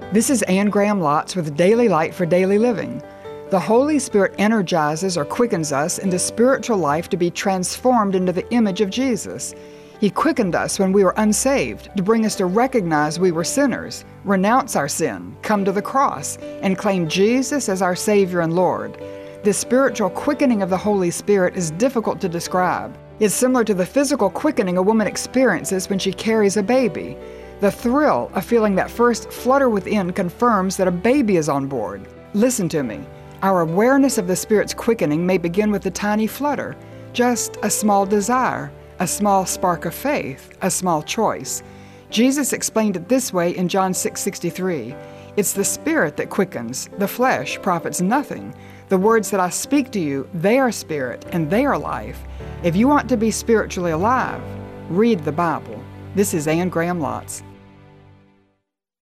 This is Anne Graham Lotz with Daily Light for Daily Living. The Holy Spirit energizes or quickens us into spiritual life to be transformed into the image of Jesus. He quickened us when we were unsaved to bring us to recognize we were sinners, renounce our sin, come to the cross, and claim Jesus as our Savior and Lord. This spiritual quickening of the Holy Spirit is difficult to describe. It's similar to the physical quickening a woman experiences when she carries a baby. The thrill of feeling that first flutter within confirms that a baby is on board. Listen to me. Our awareness of the Spirit's quickening may begin with a tiny flutter, just a small desire, a small spark of faith, a small choice. Jesus explained it this way in John 6:63. It's the Spirit that quickens, the flesh profits nothing. The words that I speak to you, they are spirit and they are life. If you want to be spiritually alive, read the Bible. This is Anne Graham Lotz.